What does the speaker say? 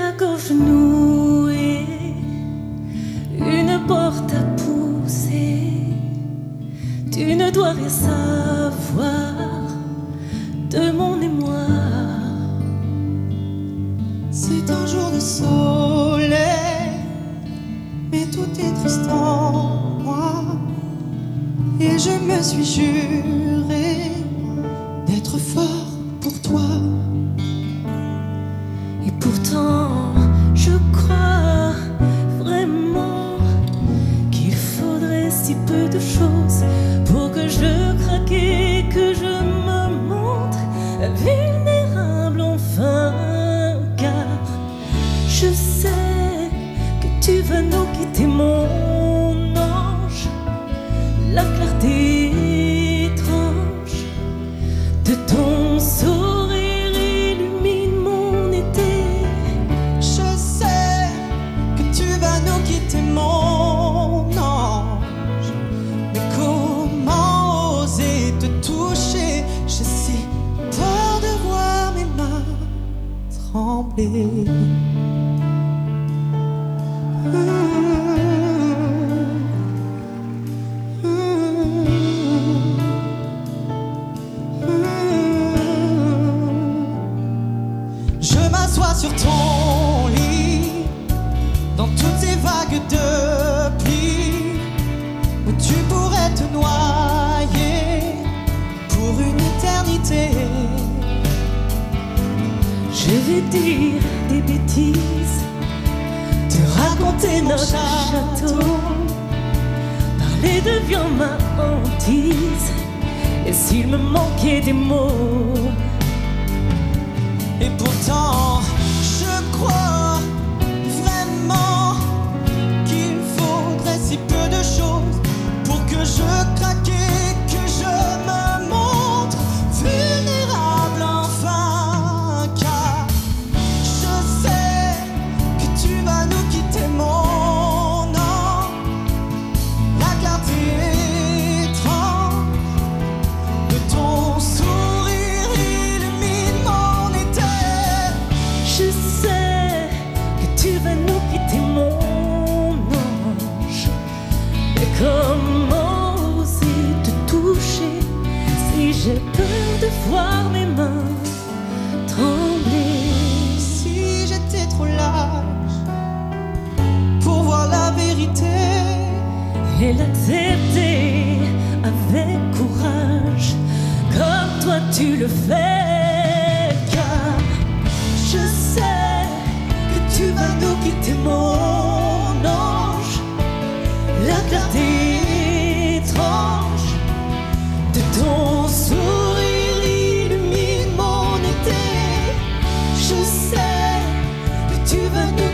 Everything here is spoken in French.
la gorge nouée, une porte à pousser. Tu ne dois rien savoir de mon émoi. C'est un jour de soleil, mais tout est triste en moi. Et je me suis juré d'être fort pour toi. Et pourtant, je crois vraiment qu'il faudrait si peu de choses pour que je craque et que je me montre vulnérable enfin. Car je sais que tu vas nous quitter, mon ange. La clarté étrange de ton sourire illumine mon été. Je sais que tu vas nous quitter, mon ange. Mais comment oser te toucher? J'ai si peur de voir mes mains trembler. Je m'assois sur ton lit, dans toutes ces vagues de pluie, où tu pourrais te noyer pour une éternité. Je vais dire des bêtises, te raconter notre château, parler devient ma hantise. Et s'il me manquait des mots, Et pourtant, je crois vraiment qu'il faudrait si peu de choses pour que je craque et que je me montre vulnérable enfin. Car je sais que tu vas nous quitter, mon ange. La clarté étrange de ton sourire illumine mon été. je sais que tu vas nous quitter, mon ange. Mais comment oser te toucher si j'ai peur de voir mes mains trembler? Si j'étais trop lâche pour voir la vérité, Et l'accepter avec courage, comme toi tu le fais. Car je sais que tu vas nous quitter, mon ange. La clarté étrange de ton sourire illumine mon été. Je sais que tu vas nous